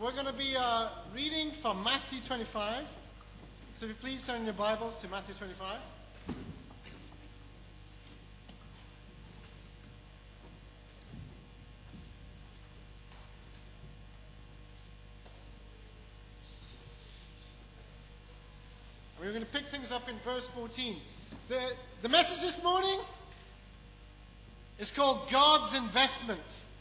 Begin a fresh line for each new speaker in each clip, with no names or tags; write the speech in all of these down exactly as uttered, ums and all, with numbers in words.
We're going to be uh, reading from Matthew twenty-five. So if you please turn your Bibles to Matthew twenty-five. We're going to pick things up in verse fourteen. The, the message this morning is called God's Investment.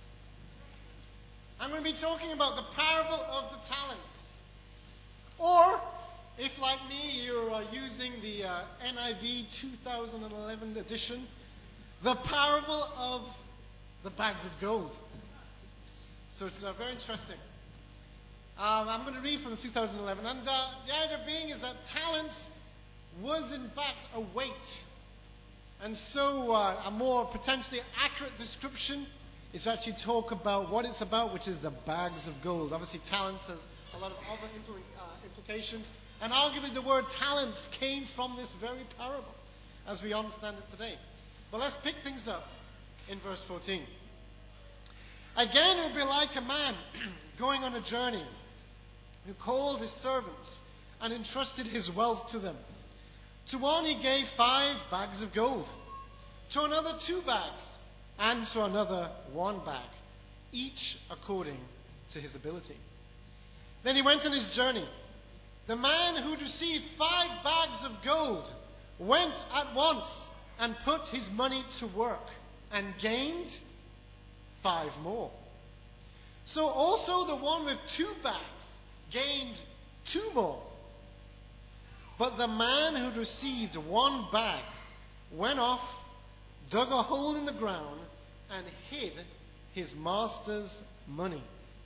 I'm going to be talking about the parable of the talents. Or, if like me, you're uh, using the uh, N I V twenty eleven edition, the parable of the bags of gold. So it's uh, very interesting. Um, I'm going to read from the two thousand eleven. And uh, the idea being is that talents was in fact a weight. And so uh, a more potentially accurate description is to actually talk about what it's about, which is the bags of gold. Obviously, talents has a lot of other impl- uh, implications. And arguably the word talents came from this very parable, as we understand it today. But let's pick things up in verse fourteen. Again, it would be like a man going on a journey who called his servants and entrusted his wealth to them. To one he gave five bags of gold, to another two bags, and to another one bag, each according to his ability. Then he went on his journey. The man who received five bags of gold went at once and put his money to work and gained five more. So also the one with two bags gained two more. But the man who received one bag went off, dug a hole in the ground, and hid his master's money.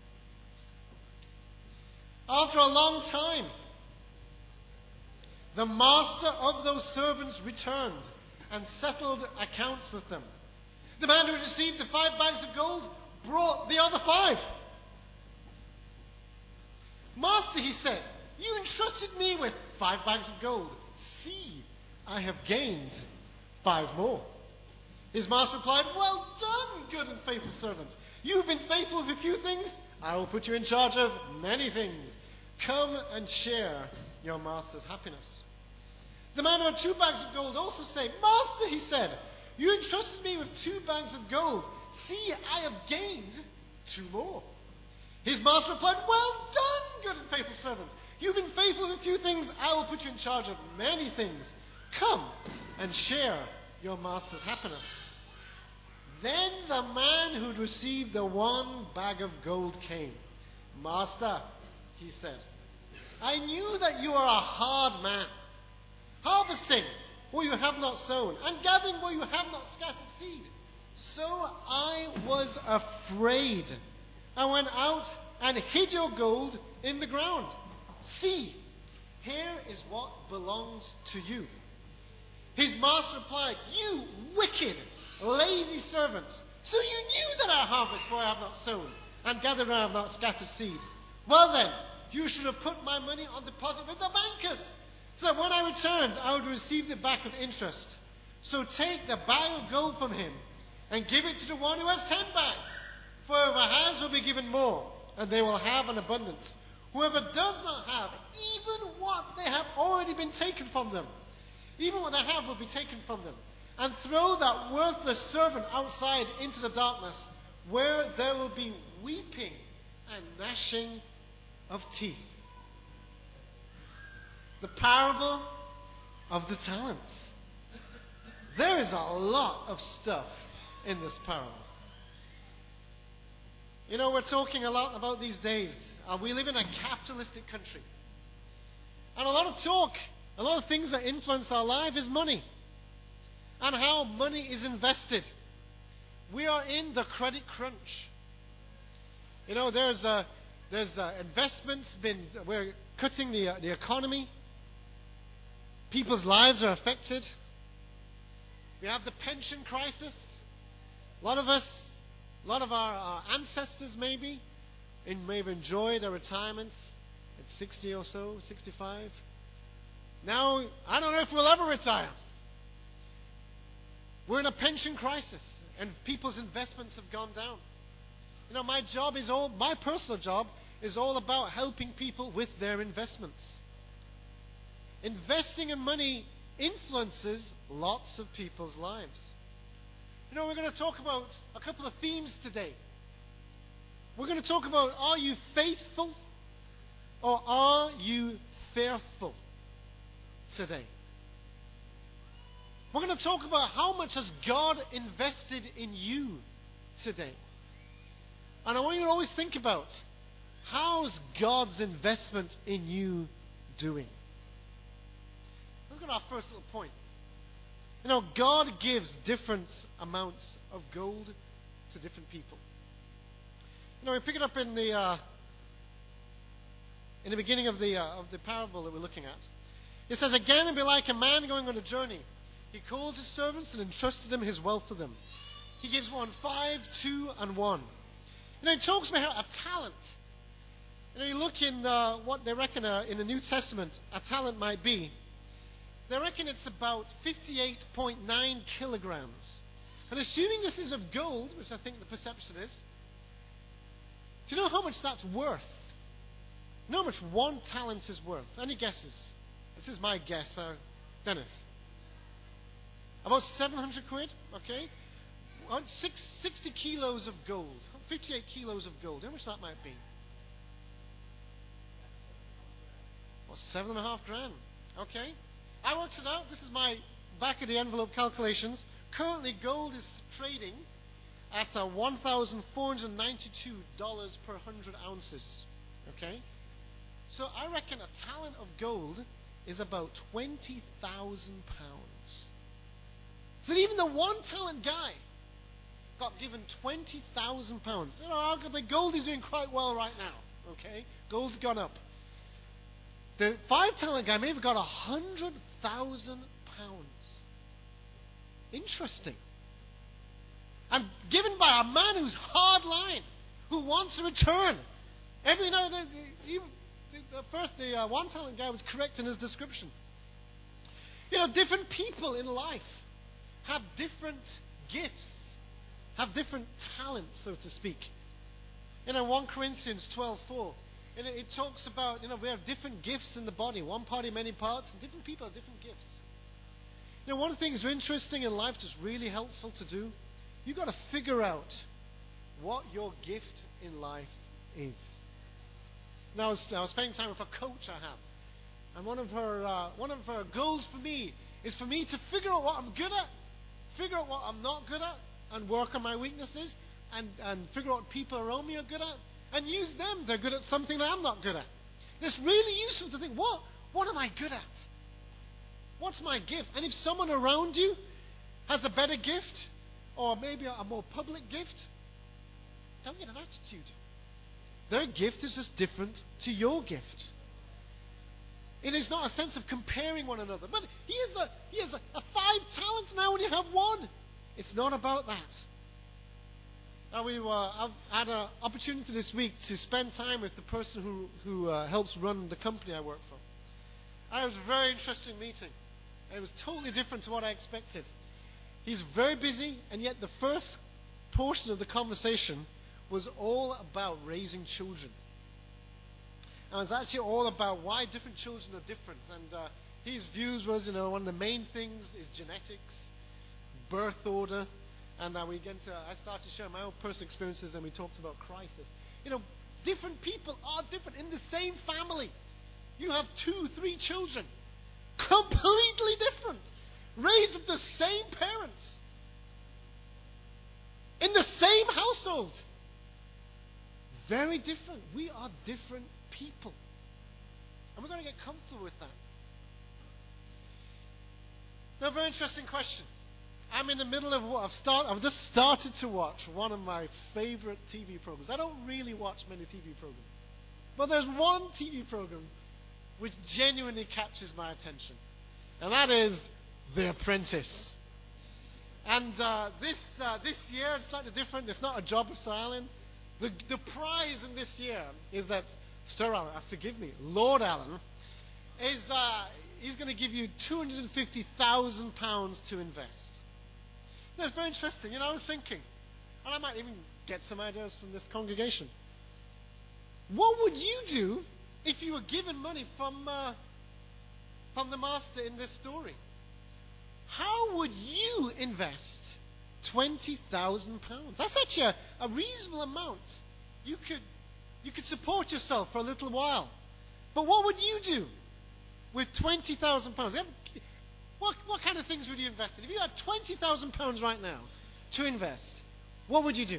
After a long time, the master of those servants returned and settled accounts with them. The man who received the five bags of gold brought the other five. Master, he said, you entrusted me with five bags of gold. See, I have gained five more. His master replied, well done, good and faithful servant. You've been faithful with a few things. I will put you in charge of many things. Come and share your master's happiness. The man who had two bags of gold also said, Master, he said, you entrusted me with two bags of gold. See, I have gained two more. His master replied, well done, good and faithful servant. You've been faithful with a few things. I will put you in charge of many things. Come and share your master's happiness. Then the man who'd received the one bag of gold came. Master, he said, I knew that you are a hard man, harvesting where you have not sown, and gathering where you have not scattered seed. So I was afraid. I went out and hid your gold in the ground. See, here is what belongs to you. His master replied, you wicked, lazy servants. So you knew that I harvest where I have not sown, and gather where I have not scattered seed. Well then, you should have put my money on deposit with the bankers, so that when I returned, I would receive it back with interest. So take the bag of gold from him, and give it to the one who has ten bags. For whoever has will be given more, and they will have an abundance. Whoever does not have, even what they have already been taken from them, even what they have will be taken from them. And throw that worthless servant outside into the darkness, where there will be weeping and gnashing of teeth. The parable of the talents. There is a lot of stuff in this parable. You know, we're talking a lot about these days. Uh, we live in a capitalistic country. And a lot of talk, a lot of things that influence our life is money. And how money is invested. We are in the credit crunch. You know, there's uh, there's uh, investments been, we're cutting the, uh, the economy. People's lives are affected. We have the pension crisis. A lot of us, a lot of our, our ancestors maybe, in, may have enjoyed their retirements at sixty or so, sixty-five. Now, I don't know if we'll ever retire. We're in a pension crisis, and people's investments have gone down. You know, my job is all, my personal job is all about helping people with their investments. Investing in money influences lots of people's lives. You know, we're going to talk about a couple of themes today. We're going to talk about, are you faithful or are you fearful today? We're going to talk about how much has God invested in you today. And I want you to always think about, how's God's investment in you doing? Look at our first little point. You know, God gives different amounts of gold to different people. You know, we pick it up in the uh, in the beginning of the uh, of the parable that we're looking at. It says, "Again, it'd be like a man going on a journey. He called his servants and entrusted them his wealth to them. He gives one five, two, and one." You know, it talks about a talent. You know, you look in uh, what they reckon uh, in the New Testament a talent might be. They reckon it's about fifty-eight point nine kilograms. And assuming this is of gold, which I think the perception is, do you know how much that's worth? You know how much one talent is worth? Any guesses? This is my guess, uh, Dennis. About seven hundred quid, okay? Six, sixty kilos of gold. fifty-eight kilos of gold. How much that might be? Well, seven and a half grand. Okay? I worked it out. This is my back of the envelope calculations. Currently, gold is trading at uh, one thousand four hundred ninety-two dollars per one hundred ounces. Okay? So I reckon a talent of gold is about twenty thousand pounds. So even the one talent guy got given twenty thousand pounds. You know, the gold is doing quite well right now. Okay? Gold's gone up. The five talent guy may have got one hundred thousand pounds. Interesting. And given by a man who's hard line, who wants a return. Every now and then, even the first, the uh, one talent guy was correct in his description. You know, different people in life have different gifts, have different talents, so to speak. You know, First Corinthians twelve four, and it, it talks about, you know, we have different gifts in the body, one body, many parts, and different people have different gifts. You know, one of the things interesting in life that's really helpful to do, you've got to figure out what your gift in life is. Now, I was, I was spending time with a coach I have, and one of her uh, one of her goals for me is for me to figure out what I'm good at, figure out what I'm not good at, and work on my weaknesses, and, and figure out what people around me are good at, and use them. They're good at something that I'm not good at. It's really useful to think, what what am I good at? What's my gift? And if someone around you has a better gift, or maybe a, a more public gift, don't get an attitude. Their gift is just different to your gift. It is not a sense of comparing one another. But he has a, he has a, a five talents now and you have one. It's not about that. Now we were, I've had an opportunity this week to spend time with the person who, who uh, helps run the company I work for. And it was a very interesting meeting. It was totally different to what I expected. He's very busy, and yet the first portion of the conversation was all about raising children. And it was actually all about why different children are different. And uh, his views was, you know, one of the main things is genetics, birth order, and uh, we get to, I started to share my own personal experiences, and we talked about crisis. You know, different people are different in the same family. You have two, three children, completely different, raised with the same parents, in the same household. Very different. We are different people. And we're going to get comfortable with that. Now, very interesting question. I'm in the middle of what I've started. I've just started to watch one of my favorite T V programs. I don't really watch many T V programs. But there's one T V program which genuinely captures my attention. And that is The Apprentice. And uh, this uh, this year, it's slightly different. It's not a job of Sir Alan. The, the prize in this year is that Sir Alan, uh, forgive me, Lord Alan, is uh, he's going to give you two hundred fifty thousand pounds to invest. That's very interesting. You know, I was thinking, and I might even get some ideas from this congregation. What would you do if you were given money from, uh, from the master in this story? How would you invest twenty thousand pounds? That's actually a, a reasonable amount. You could, you could support yourself for a little while. But what would you do with twenty thousand pounds? What, what kind of things would you invest in? If you had twenty thousand pounds right now to invest, what would you do?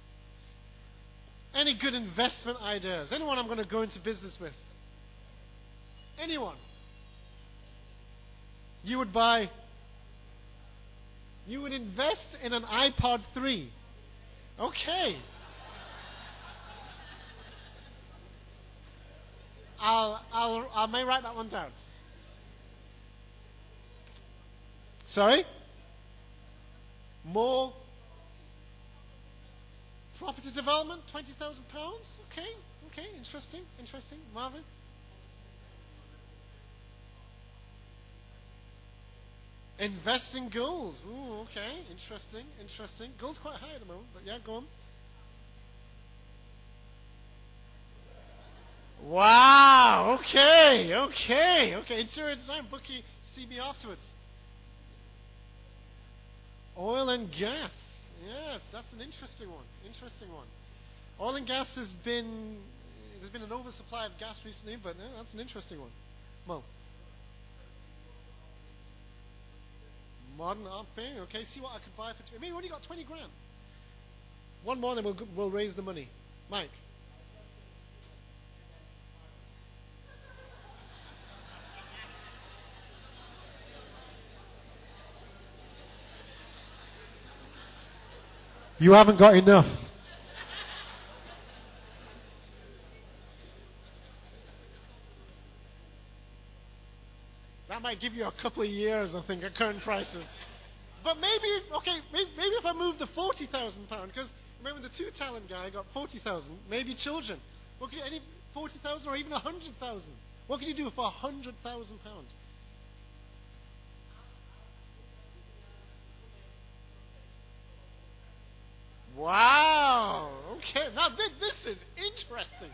Any good investment ideas? Anyone I'm going to go into business with? Anyone? You would buy, you would invest in an iPod three. Okay. I'll, I'll, I may write that one down. Sorry? More property development, twenty thousand pounds? Okay, okay, interesting, interesting. Marvin? Invest in gold. Ooh, okay, interesting, interesting. Gold's quite high at the moment, but yeah, go on. Wow, okay, okay, okay. Interior design, bookie, see me afterwards. Oil and gas. Yes, that's an interesting one. Interesting one. Oil and gas has been, there's been an oversupply of gas recently, but yeah, that's an interesting one. Mo. Modern art thing. Okay, see what I could buy for. T- I mean, we only got twenty grand. One more, then we'll we'll raise the money. Mike. You haven't got enough. That might give you a couple of years, I think, at current prices. But maybe, okay, maybe, maybe if I move the forty thousand pounds, because remember the two talent guy got forty thousand, maybe children. What can you, any forty thousand or even a hundred thousand? What can you do for a hundred thousand pounds? Wow. Okay. Now this, this is interesting.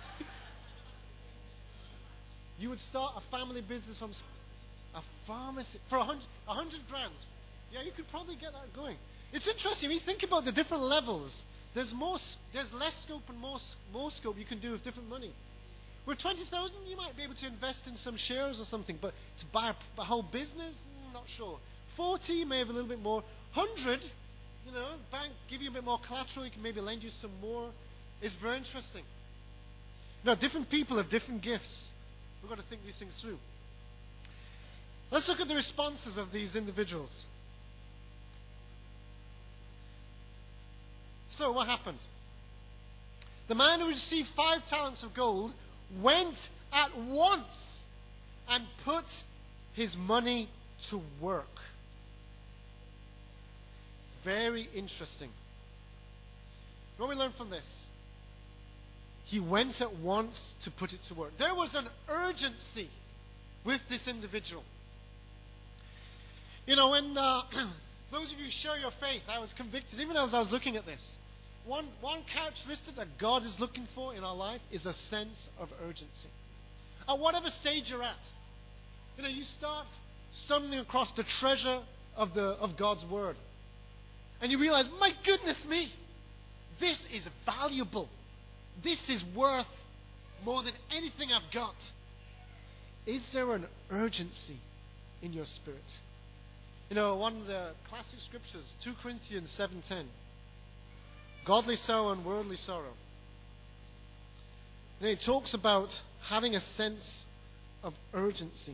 You would start a family business from a pharmacy for a hundred, a hundred grand. Yeah, you could probably get that going. It's interesting. When you think about the different levels, there's more, there's less scope and more, more scope you can do with different money. With twenty thousand, you might be able to invest in some shares or something, but to buy a, a whole business, mm, not sure. Forty, you may have a little bit more. Hundred, you know, bank give you a bit more collateral. You can maybe lend you some more. It's very interesting. Now, different people have different gifts. We've got to think these things through. Let's look at the responses of these individuals. So, what happened? The man who received five talents of gold went at once and put his money to work. Very interesting. What we learn from this? He went at once to put it to work. There was an urgency with this individual. You know, when uh, those of you who share your faith, I was convicted, even as I was looking at this. One, one characteristic that God is looking for in our life is a sense of urgency. At whatever stage you're at, you know, you start stumbling across the treasure of the of God's Word. And you realize, my goodness me, this is valuable. This is worth more than anything I've got. Is there an urgency in your spirit? You know, one of the classic scriptures, Second Corinthians seven ten. Godly sorrow and worldly sorrow. And it talks about having a sense of urgency.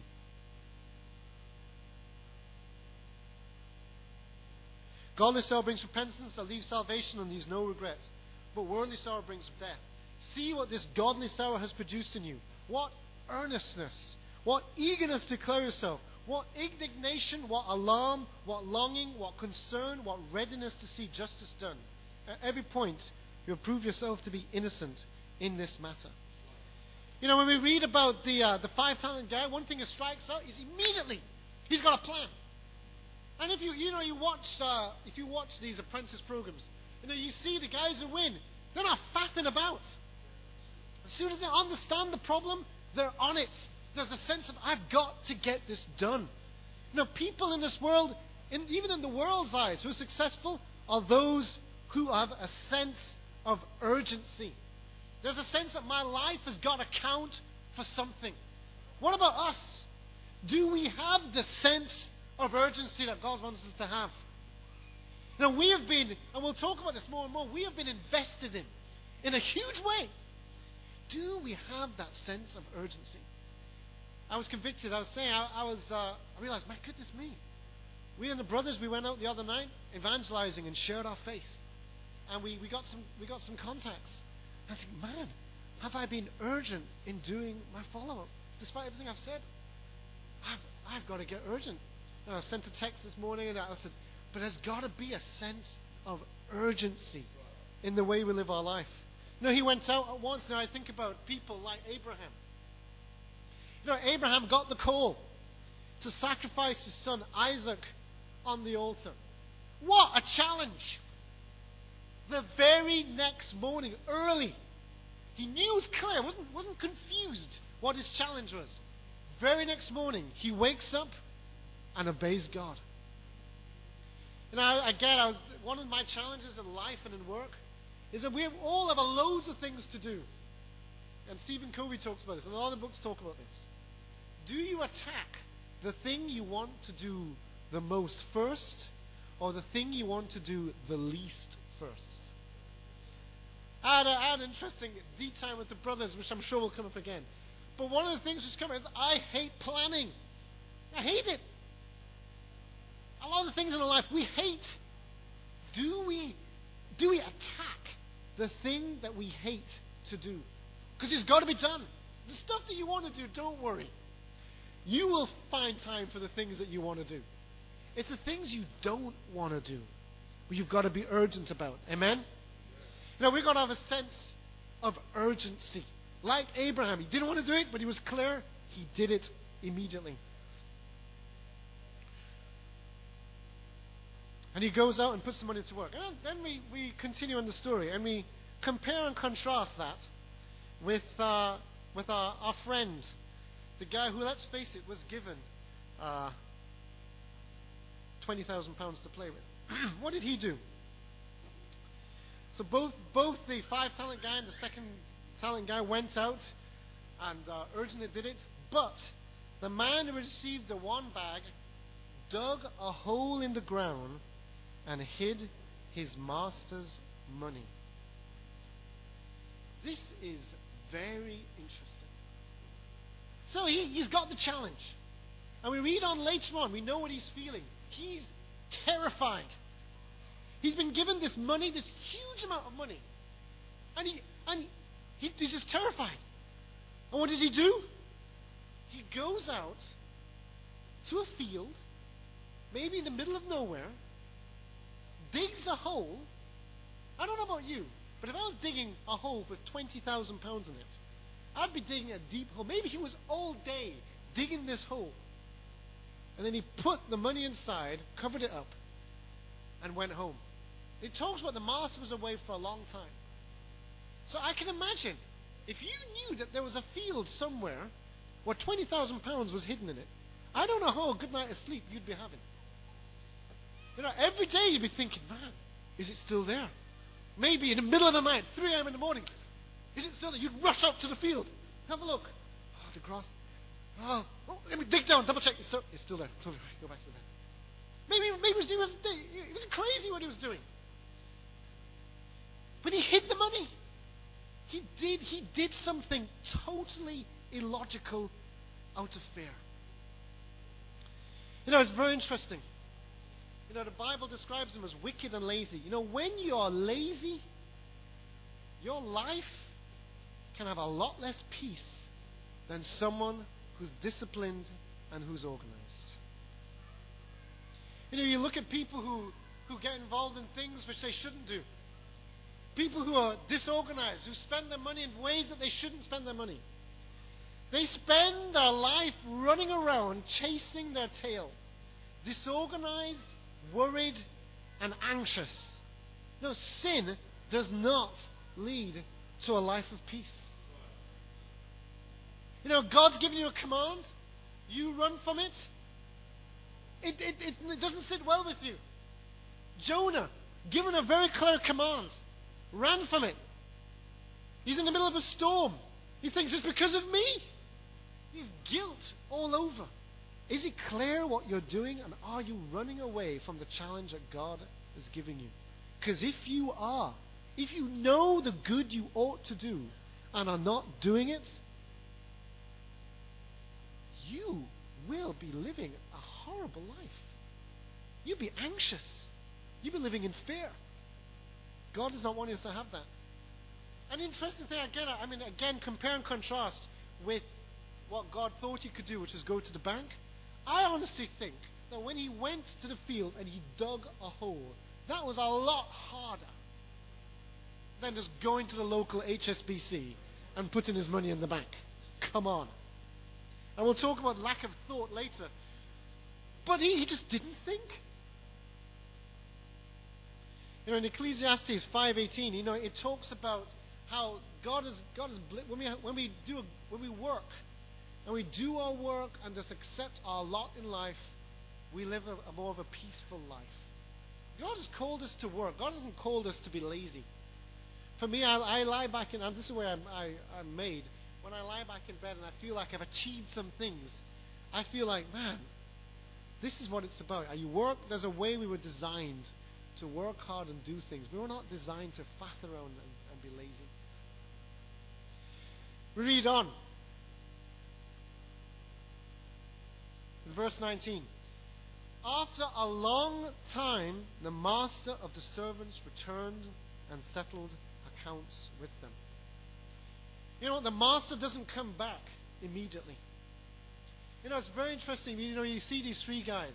Godly sorrow brings repentance that leaves salvation and leaves no regret. But worldly sorrow brings death. See what this godly sorrow has produced in you. What earnestness, what eagerness to declare yourself, what indignation, what alarm, what longing, what concern, what readiness to see justice done. At every point, you have proved yourself to be innocent in this matter. You know, when we read about the uh, the five talent guy, one thing that strikes out is immediately he's got a plan. And if you you know you watch uh, if you watch these apprentice programs, you know you see the guys who win, they're not faffing about. As soon as they understand the problem, they're on it. There's a sense of, I've got to get this done. You know, people in this world, in, even in the world's eyes, who are successful are those who have a sense of urgency. There's a sense that my life has got to count for something. What about us? Do we have the sense of urgency that God wants us to have? Now, we have been, and we'll talk about this more and more, we have been invested in, in a huge way. Do we have that sense of urgency? I was convicted. I was saying, I, I was, uh, I realized, my goodness me. We and the brothers, we went out the other night evangelizing and shared our faith. And we, we got some we got some contacts. I think, man, have I been urgent in doing my follow-up? Despite everything I've said, I've, I've got to get urgent. And I sent a text this morning and I said, but there's got to be a sense of urgency in the way we live our life. You know, he went out at once. Now I think about people like Abraham. You know, Abraham got the call to sacrifice his son Isaac on the altar. What a challenge! The very next morning, early, he knew it was clear, wasn't, wasn't confused what his challenge was. Very next morning, he wakes up and obeys God. And I, again, I was, one of my challenges in life and in work is that we have, all have a loads of things to do. And Stephen Covey talks about this, and a lot of books talk about this. Do you attack the thing you want to do the most first, or the thing you want to do the least first? I had, a, I had an interesting deep time with the brothers, which I'm sure will come up again. But one of the things that's come up is I hate planning. I hate it. A lot of the things in our life we hate. Do we, do we attack the thing that we hate to do? Because it's got to be done. The stuff that you want to do, don't worry. You will find time for the things that you want to do. It's the things you don't want to do, but you've got to be urgent about. Amen? You know, we've got to have a sense of urgency. Like Abraham, he didn't want to do it, but he was clear. He did it immediately. And he goes out and puts the money to work. And then we, we continue on the story, and we compare and contrast that with, uh, with our, our friend, the guy who, let's face it, was given uh, twenty thousand pounds to play with. What did he do? So both both the five talent guy and the second talent guy went out and uh, urgently did it. But the man who received the one bag dug a hole in the ground and hid his master's money. This is very interesting. So he, he's got the challenge. And we read on later on, we know what he's feeling. He's terrified. He's been given this money, this huge amount of money. And he and he, he's just terrified. And what does he do? He goes out to a field, maybe in the middle of nowhere, digs a hole. I don't know about you, but if I was digging a hole with twenty thousand pounds in it, I'd be digging a deep hole. Maybe he was all day digging this hole. And then he put the money inside, covered it up, and went home. It talks about the master was away for a long time. So I can imagine, if you knew that there was a field somewhere where twenty thousand pounds was hidden in it, I don't know how a good night of sleep you'd be having. You know, every day you'd be thinking, man, is it still there? Maybe in the middle of the night, three a.m. in the morning, is it still there? You'd rush out to the field. Have a look. Oh, the grass. Oh, oh, let me dig down, double check. It's still, it's still there. Go back to bed. Maybe, maybe it was, it was, it was crazy what he was doing. But he hid the money. He did, he did something totally illogical out of fear. You know, it's very interesting. You know, the Bible describes him as wicked and lazy. You know, when you are lazy, your life can have a lot less peace than someone who's disciplined and who's organized. You know, you look at people who, who get involved in things which they shouldn't do. People who are disorganized, who spend their money in ways that they shouldn't spend their money. They spend their life running around chasing their tail. Disorganized, worried, and anxious. No, sin does not lead to a life of peace. You know, God's given you a command. You run from it. It, it, it, it doesn't sit well with you. Jonah, given a very clear command, ran from it. He's in the middle of a storm. He thinks it's because of me. You have guilt all over. Is it clear what you're doing, and are you running away from the challenge that God is giving you? Because if you are, if you know the good you ought to do and are not doing it, you will be living a horrible life. You'll be anxious. You'll be living in fear. God does not want us to have that. An interesting thing, again, I mean, again, compare and contrast with what God thought he could do, which is go to the bank. I honestly think that when he went to the field and he dug a hole, that was a lot harder than just going to the local H S B C and putting his money in the bank. Come on. And we'll talk about lack of thought later. But he, he just didn't think. You know, in Ecclesiastes five eighteen, you know, it talks about how God is God is when we when we do when we work and we do our work and just accept our lot in life, we live a, a more of a peaceful life. God has called us to work. God hasn't called us to be lazy. For me, I, I lie back in, and this is where I'm, I, I'm made. When I lie back in bed and I feel like I've achieved some things, I feel like, man, this is what it's about. You work. There's a way we were designed to work hard and do things. We were not designed to faff around and, and be lazy. We read on. In verse nineteen. After a long time, the master of the servants returned and settled accounts with them. You know, the master doesn't come back immediately. You know, it's very interesting. You know, you see these three guys.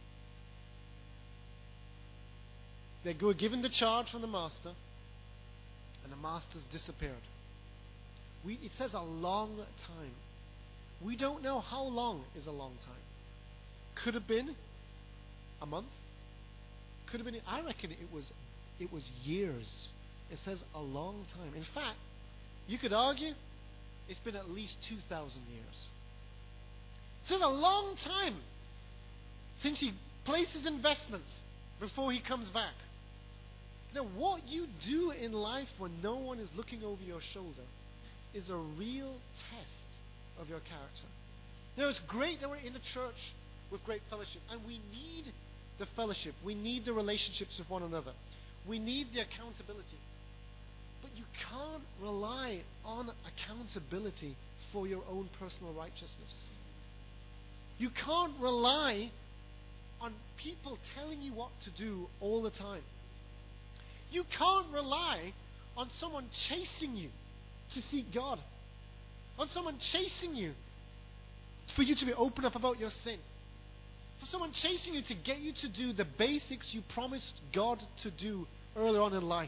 They were given the charge from the master, and the master's disappeared. We, it says a long time. We don't know how long is a long time. Could have been a month. Could have been. I reckon it was. It was years. It says a long time. In fact, you could argue it's been at least two thousand years. It says a long time since he places investments before he comes back. Now, what you do in life when no one is looking over your shoulder is a real test of your character. Now, it's great that we're in a church with great fellowship, and we need the fellowship. We need the relationships with one another. We need the accountability. But you can't rely on accountability for your own personal righteousness. You can't rely on people telling you what to do all the time. You can't rely on someone chasing you to seek God. On someone chasing you for you to be open up about your sin. For someone chasing you to get you to do the basics you promised God to do earlier on in life.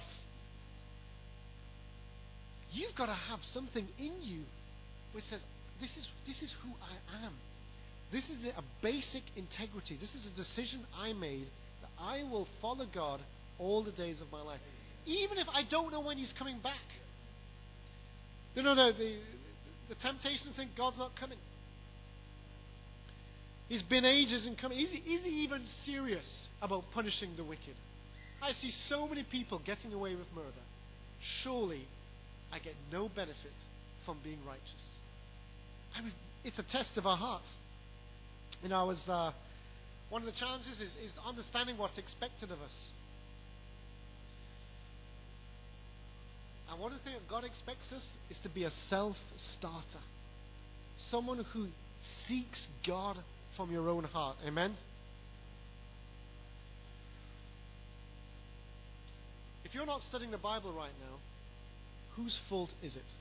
You've got to have something in you which says, this is, this is who I am. This is a basic integrity. This is a decision I made that I will follow God all the days of my life. Even if I don't know when he's coming back. You know, the, the, the temptation to think God's not coming. He's been ages in coming. Is he, is he even serious about punishing the wicked? I see so many people getting away with murder. Surely I get no benefit from being righteous. I mean, it's a test of our hearts. You know, I was, uh, one of the challenges is, is understanding what's expected of us. And one of the things that God expects us is to be a self-starter. Someone who seeks God from your own heart. Amen? If you're not studying the Bible right now, whose fault is it?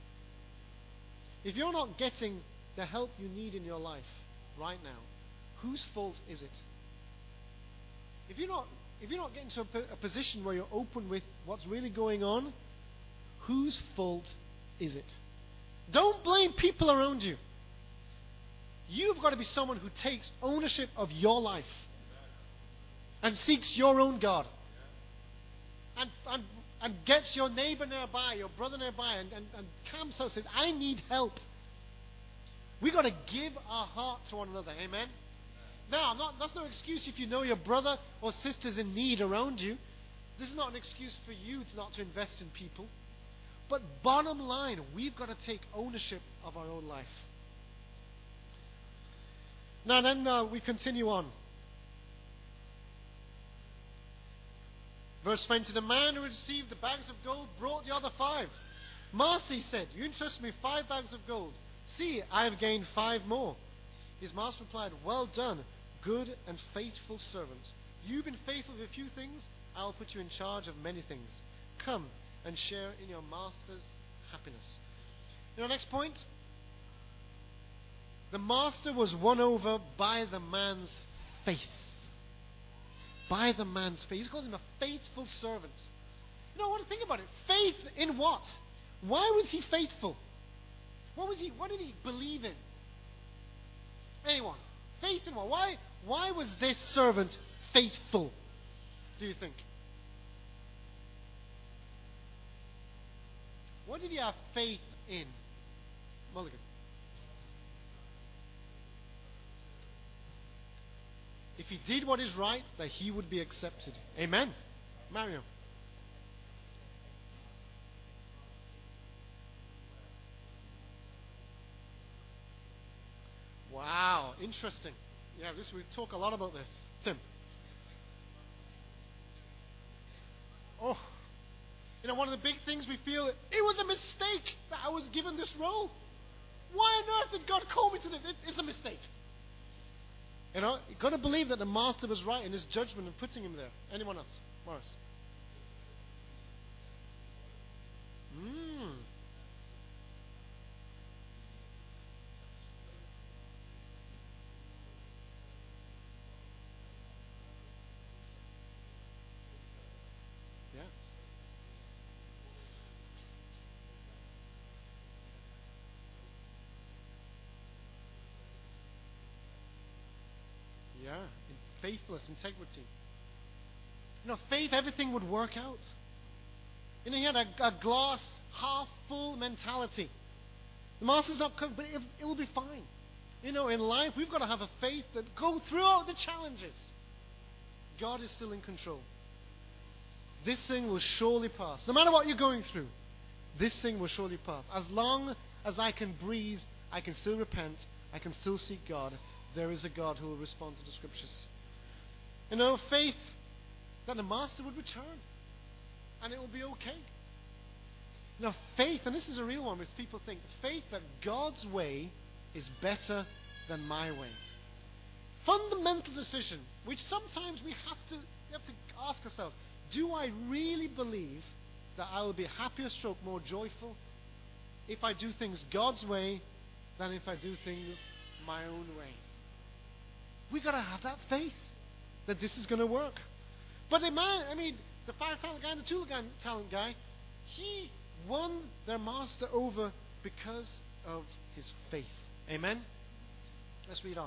If you're not getting the help you need in your life right now, whose fault is it? If you're not, if you're not getting to a, a position where you're open with what's really going on, whose fault is it? Don't blame people around you. You've got to be someone who takes ownership of your life and seeks your own God. And, and, and gets your neighbor nearby, your brother nearby, and, and, and comes out and says, I need help. We got to give our heart to one another. Amen? Now, I'm not, that's no excuse if you know your brother or sister's in need around you. This is not an excuse for you to not to invest in people. But bottom line, we've got to take ownership of our own life. Now then uh, we continue on. Verse twenty, the man who received the bags of gold brought the other five. Master, he said, you entrusted me five bags of gold. See, I have gained five more. His master replied, well done, good and faithful servant. You've been faithful with a few things, I will put you in charge of many things. Come and share in your master's happiness. You know, next point. The master was won over by the man's faith. By the man's faith. He's called him a faithful servant. You know, what to think about it. Faith in what? Why was he faithful? What was he? What did he believe in? Anyone? Faith in what? Why? Why was this servant faithful? Do you think? What did he have faith in? Mulligan. If he did what is right, that he would be accepted. Amen. Mario. Wow, interesting. Yeah, this we talk a lot about this. Tim. Oh, you know, one of the big things we feel, it was a mistake that I was given this role. Why on earth did God call me to this? It, it's a mistake. You know, you've got to believe that the master was right in his judgment and putting him there. Anyone else? Morris. Hmm. Yeah. Yeah, in faithfulness, integrity. You know, faith, everything would work out. You know, he had a, a glass half full mentality. The master's not coming, but it, it will be fine. You know, in life, we've got to have a faith that go throughout the challenges. God is still in control. This thing will surely pass. No matter what you're going through, this thing will surely pass. As long as I can breathe, I can still repent, I can still seek God. There is a God who will respond to the scriptures. You know, faith that the master would return and it will be okay. Now, faith, and this is a real one, because people think, faith that God's way is better than my way. Fundamental decision, which sometimes we have to, we have to ask ourselves, do I really believe that I will be happier, stroke more joyful if I do things God's way than if I do things my own way? We got to have that faith that this is going to work. But the man, I mean, the five talent guy and the two talent guy, he won their master over because of his faith. Amen? Let's read on.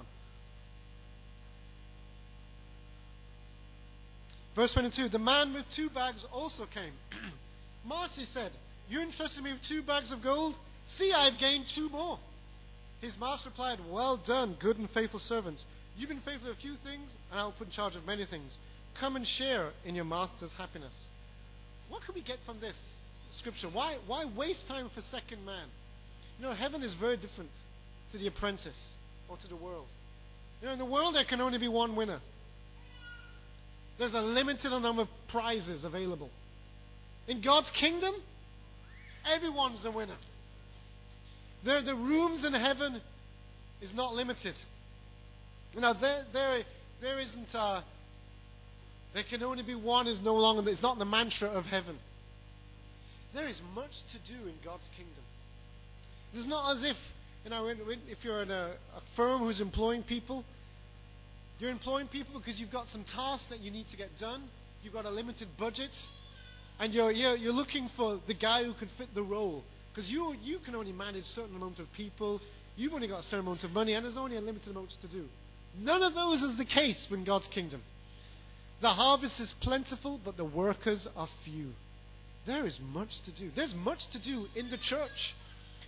Verse twenty-two, the man with two bags also came. Master said, you entrusted me with two bags of gold? See, I have gained two more. His master replied, well done, good and faithful servant. You've been faithful with a few things, and I'll put in charge of many things. Come and share in your master's happiness. What can we get from this scripture? Why, why waste time for second man? You know, heaven is very different to the apprentice or to the world. You know, in the world there can only be one winner. There's a limited number of prizes available. In God's kingdom, everyone's a winner. There, the rooms in heaven is not limited. You know, there, there, there isn't. A, there can only be one. Is no longer. It's not the mantra of heaven. There is much to do in God's kingdom. It's not as if, you know, if you're in a, a firm who's employing people, you're employing people because you've got some tasks that you need to get done. You've got a limited budget, and you're you're, you're looking for the guy who can fit the role. Because you you can only manage a certain amount of people. You've only got a certain amount of money, and there's only a limited amount to do. None of those is the case in God's kingdom. The harvest is plentiful, but the workers are few. There is much to do. There's much to do in the church.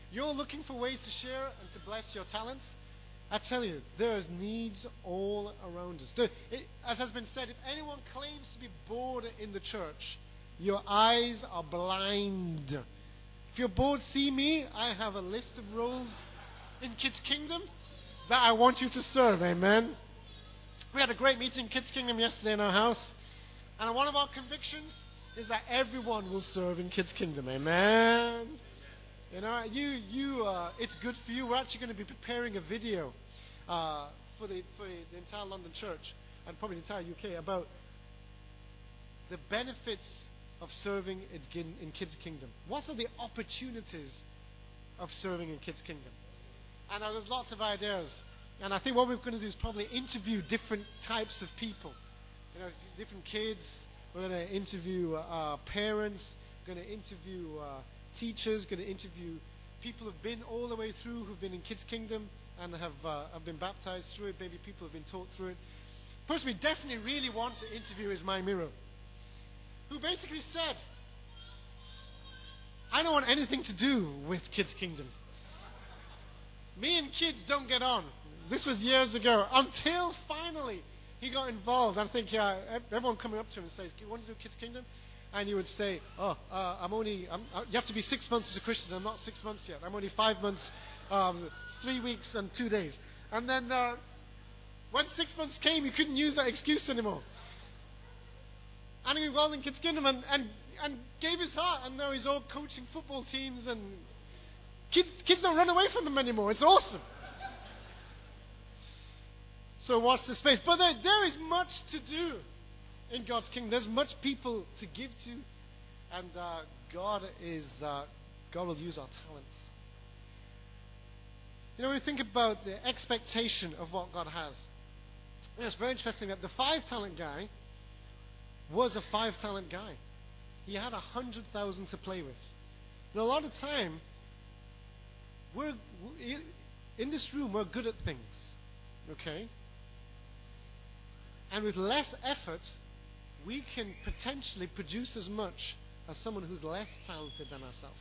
you're looking for ways to share and to bless your talents, I tell you, there's needs all around us. There, it, as has been said, if anyone claims to be bored in the church, your eyes are blind. If you're bored, see me. I have a list of roles in Kids Kingdom that I want you to serve. Amen. We had a great meeting in Kids Kingdom yesterday in our house. And one of our convictions is that everyone will serve in Kids Kingdom. Amen. You know, you, you, uh, it's good for you. We're actually going to be preparing a video uh, for, the, for the entire London church and probably the entire U K about the benefits of serving in, in Kids Kingdom. What are the opportunities of serving in Kids Kingdom? And uh, there's lots of ideas. And I think what we're going to do is probably interview different types of people. You know, different kids. We're going to interview uh, parents. We're going to interview uh, teachers. Going to interview people who've been all the way through, who've been in Kids Kingdom and have uh, have been baptized through it. Maybe people who've been taught through it. The person we definitely really want to interview is Mai Miro, who basically said, "I don't want anything to do with Kids Kingdom. Me and kids don't get on." This was years ago, until finally he got involved. I think, yeah, everyone coming up to him and says, "Do you want to do Kids Kingdom?" And he would say, "Oh, uh, I'm only, I'm, uh, you have to be six months as a Christian. I'm not six months yet. I'm only five months, um, three weeks and two days." And then uh, when six months came, he couldn't use that excuse anymore. And he involved in Kids Kingdom and, and, and gave his heart. And now he's all coaching football teams. And kids, kids don't run away from him anymore. It's awesome. So watch the space. But there, there is much to do in God's kingdom. There's much people to give to. And uh, God is, uh, God will use our talents. You know, when we think about the expectation of what God has. You know, it's very interesting that the five-talent guy was a five-talent guy. He had a hundred thousand to play with. And a lot of time, we're, in this room, we're good at things. Okay? And with less effort, we can potentially produce as much as someone who's less talented than ourselves.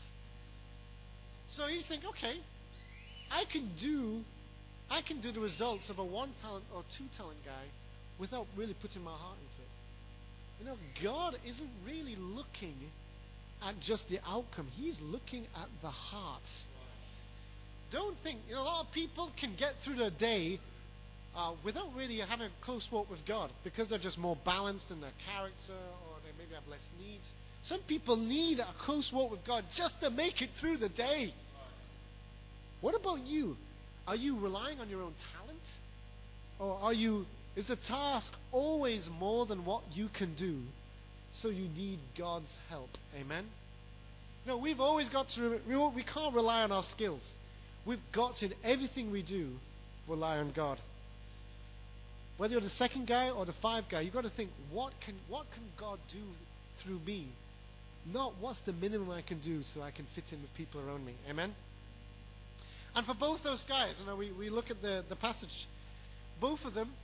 So you think, okay, I can do, I can do the results of a one-talent or two-talent guy without really putting my heart into it. You know, God isn't really looking at just the outcome. He's looking at the heart. Don't think, you know, a lot of people can get through their day Uh, without really having a close walk with God, because they're just more balanced in their character, or they maybe have less needs. Some people need a close walk with God just to make it through the day. What about you? Are you relying on your own talent? Or are you, is the task always more than what you can do, so you need God's help? Amen? No, we've always got to, we, we can't rely on our skills. We've got to, in everything we do, rely on God. Whether you're the second guy or the five guy, you've got to think, what can what can God do through me? Not what's the minimum I can do so I can fit in with people around me. Amen? And for both those guys, you know, we, we look at the, the passage. Both of them,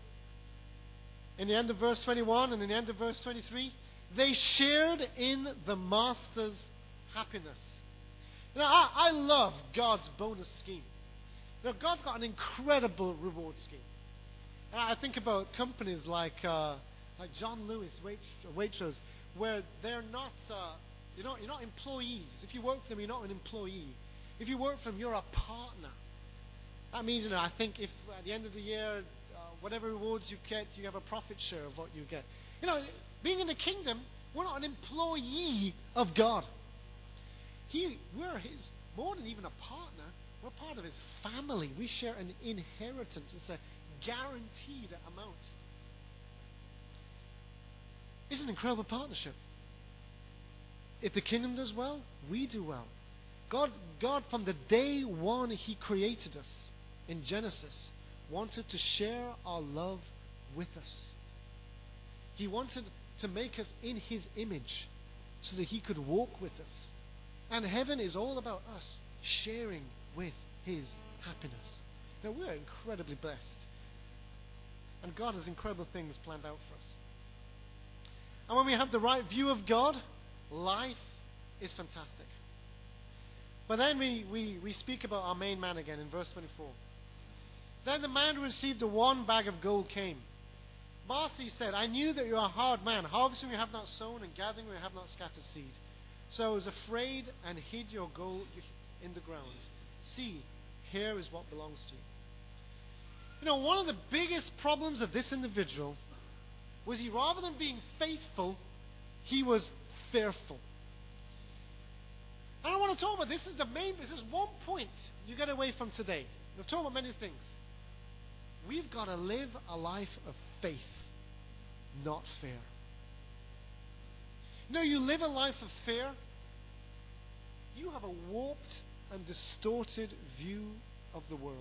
in the end of verse twenty-one and in the end of verse twenty-three, they shared in the master's happiness. You know, I, I love God's bonus scheme. You know, God's got an incredible reward scheme. I think about companies like uh, like John Lewis, Wait- Waitrose, where they're not, uh, you're not, you're not employees. If you work for them, you're not an employee. If you work for them, you're a partner. That means, you know, I think if at the end of the year, uh, whatever rewards you get, you have a profit share of what you get. You know, being in the kingdom, we're not an employee of God. He, we're his, more than even a partner, we're part of his family. We share an inheritance. It's a guaranteed amount. It's an incredible partnership. If the kingdom does well, we do well. God, God from the day one He created us in Genesis, wanted to share our love with us. He wanted to make us in His image so that He could walk with us. And heaven is all about us sharing with His happiness. Now, we're incredibly blessed. And God has incredible things planned out for us. And when we have the right view of God, life is fantastic. But then we, we, we speak about our main man again in verse twenty-four. Then the man who received the one bag of gold came. Master, he said, I knew that you are a hard man, harvesting where you have not sown, and gathering where you have not scattered seed. So I was afraid and hid your gold in the ground. See, here is what belongs to you. You know, one of the biggest problems of this individual was he, rather than being faithful, he was fearful. And I want to talk about this is the main, this is one point you get away from today. We've talked about many things. We've got to live a life of faith, not fear. You know, you live a life of fear, you have a warped and distorted view of the world.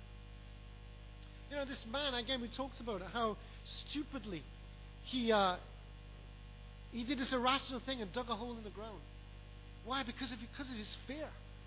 You know, this man, again, we talked about how stupidly he uh, he did this irrational thing and dug a hole in the ground. Why? Because of, because of his fear.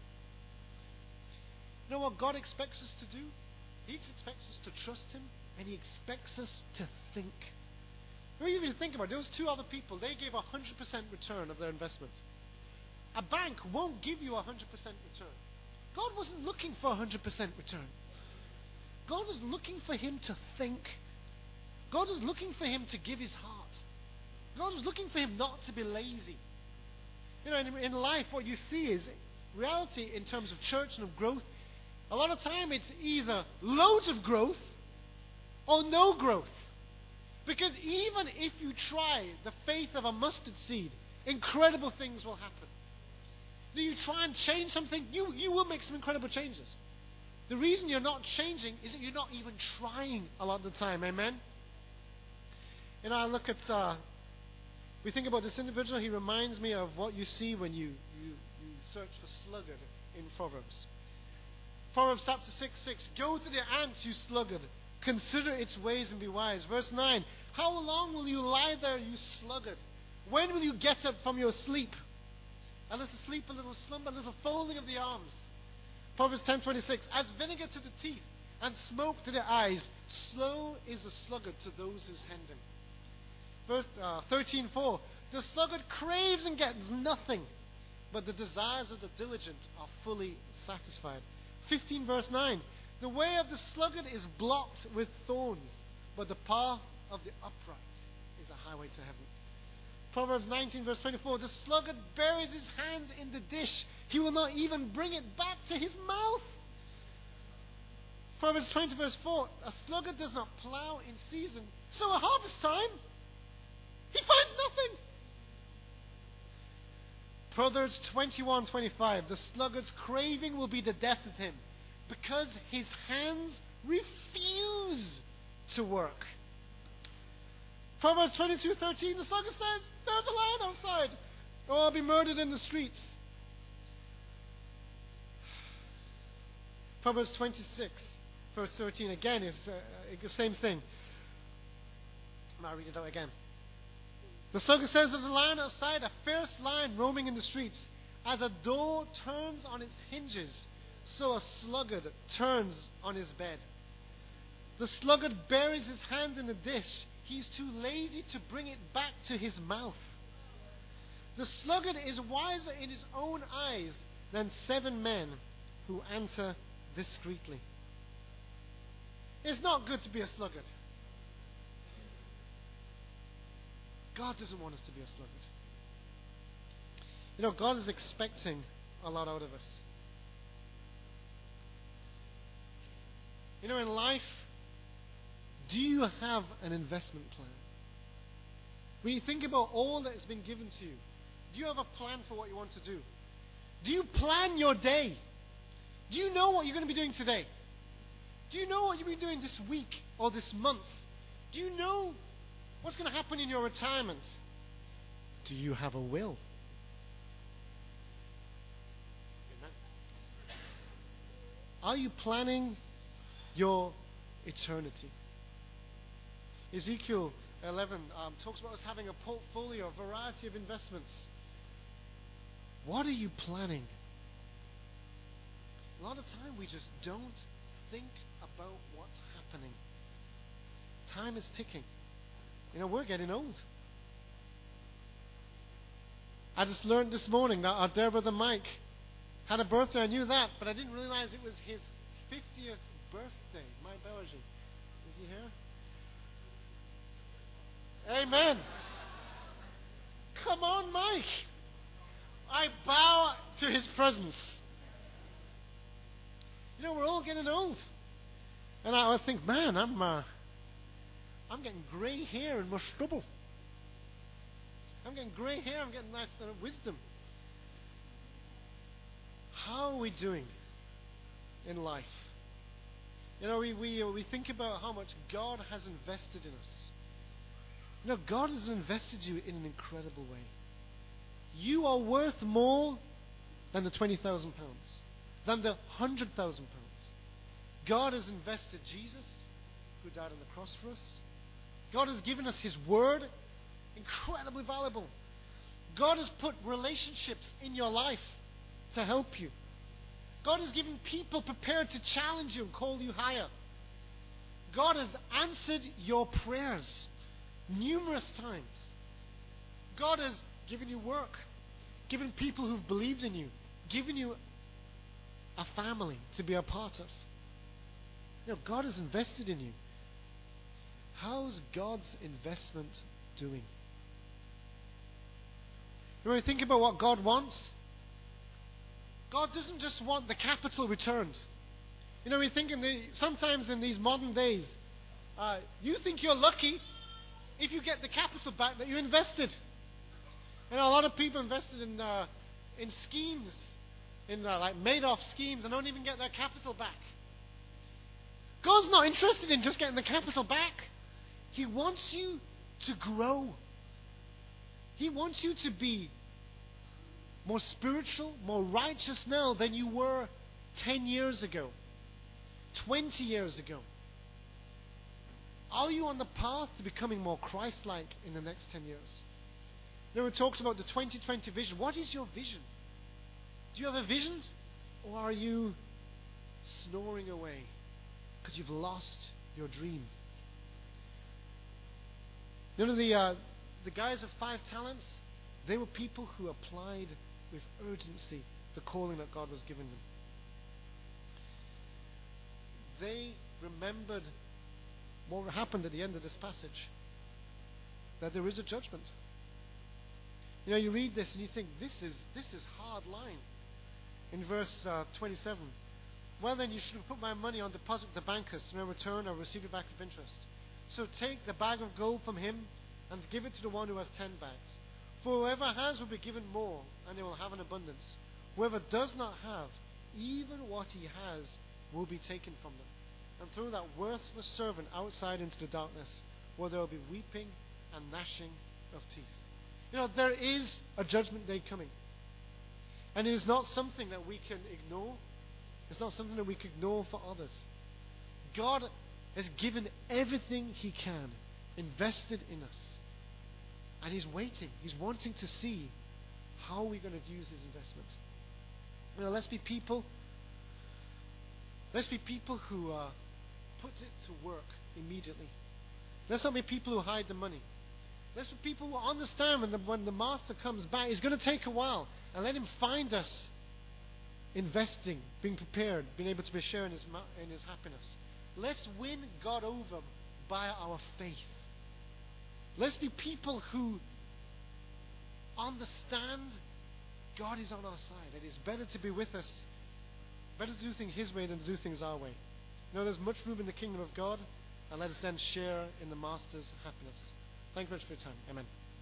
You know what God expects us to do? He expects us to trust Him, and He expects us to think. When you even think about it, those two other people, they gave a one hundred percent return of their investment. A bank won't give you a one hundred percent return. God wasn't looking for a one hundred percent return. God was looking for him to think. God was looking for him to give his heart. God was looking for him not to be lazy. You know, in, in life, what you see is reality in terms of church and of growth. A lot of time it's either loads of growth or no growth. Because even if you try the faith of a mustard seed, incredible things will happen. Do you try and change something? You, you will make some incredible changes. The reason you're not changing is that you're not even trying a lot of the time. Amen? And I look at, uh, we think about this individual, he reminds me of what you see when you, you, you search for sluggard in Proverbs. Proverbs chapter six, six. Go to the ant, you sluggard. Consider its ways and be wise. Verse nine. How long will you lie there, you sluggard? When will you get up from your sleep? A little sleep, a little slumber, a little folding of the arms. Proverbs ten twenty-six. As vinegar to the teeth and smoke to the eyes, slow is a sluggard to those whose hand him. Verse uh, thirteen four. The sluggard craves and gets nothing, but the desires of the diligent are fully satisfied. fifteen verse nine. The way of the sluggard is blocked with thorns, but the path of the upright is a highway to heaven. Proverbs nineteen verse twenty-four. The sluggard buries his hand in the dish. He will not even bring it back to his mouth. Proverbs twenty verse four. A sluggard does not plow in season, so at harvest time he finds nothing. Proverbs twenty-one twenty-five. The sluggard's craving will be the death of him, because his hands refuse to work. Proverbs twenty-two thirteen. The sluggard says, there's a lion outside, or I'll be murdered in the streets. Proverbs twenty-six verse thirteen again is uh, the same thing. I'll read it out again. The sluggard says, there's a lion outside, a fierce lion roaming in the streets. As a door turns on its hinges, so a sluggard turns on his bed. The sluggard buries his hand in the dish. He's too lazy to bring it back to his mouth. The sluggard is wiser in his own eyes than seven men who answer discreetly. It's not good to be a sluggard. God doesn't want us to be a sluggard. You know, God is expecting a lot out of us. You know, in life, do you have an investment plan? When you think about all that has been given to you, do you have a plan for what you want to do? Do you plan your day? Do you know what you're going to be doing today? Do you know what you'll be doing this week or this month? Do you know what's going to happen in your retirement? Do you have a will? Amen. Are you planning your eternity? Ezekiel eleven um, talks about us having a portfolio, a variety of investments. What are you planning? A lot of time we just don't think about what's happening. Time is ticking. You know, we're getting old. I just learned this morning that our dear brother Mike had a birthday. I knew that, but I didn't realize it was his fiftieth birthday. My Belgian. Is he here? Amen. Come on, Mike. I bow to his presence. You know, we're all getting old. And I, I think, man, I'm uh, I'm getting grey hair and more stubble. I'm getting grey hair, I'm getting nice uh, wisdom. How are we doing in life? You know, we, we, we think about how much God has invested in us. You know, God has invested you in an incredible way. You are worth more than the twenty thousand pounds, than the one hundred thousand pounds. God has invested Jesus, who died on the cross for us. God has given us His Word, incredibly valuable. God has put relationships in your life to help you. God has given people prepared to challenge you and call you higher. God has answered your prayers numerous times. God has given you work, given people who've believed in you, given you a family to be a part of. You know, God has invested in you. How's God's investment doing? When we think about what God wants, God doesn't just want the capital returned. You know, we think in the, sometimes in these modern days, uh, you think you're lucky if you get the capital back that you invested. You know, a lot of people invested in uh, in schemes, in uh, like Madoff schemes, and don't even get their capital back. God's not interested in just getting the capital back. He wants you to grow. He wants you to be more spiritual, more righteous now than you were ten years ago, twenty years ago. Are you on the path to becoming more Christ-like in the next ten years? You know, we talked about the twenty twenty vision. What is your vision? Do you have a vision? Or are you snoring away because you've lost your dream? You know, the, uh, the guys of five talents, they were people who applied with urgency the calling that God was giving them. They remembered what happened at the end of this passage, that there is a judgment. You know, you read this and you think, this is this is hard line. In verse uh, twenty-seven, well then, you should have put my money on deposit with the bankers, and in return I'll receive it back with interest. So take the bag of gold from him and give it to the one who has ten bags. For whoever has will be given more, and they will have an abundance. Whoever does not have, even what he has will be taken from them. And throw that worthless servant outside into the darkness, where there will be weeping and gnashing of teeth. You know, there is a judgment day coming. And it is not something that we can ignore. It's not something that we can ignore for others. God has given everything He can, invested in us. And He's waiting. He's wanting to see how we're going to use His investment. You know, let's be people. Let's be people who uh, put it to work immediately. Let's not be people who hide the money. Let's be people who understand when the, when the master comes back, it's going to take a while. And let Him find us investing, being prepared, being able to be sharing His, in His happiness. Let's win God over by our faith. Let's be people who understand God is on our side. It is better to be with us, better to do things His way than to do things our way. You know, there's much room in the kingdom of God, and let us then share in the Master's happiness. Thank you very much for your time. Amen.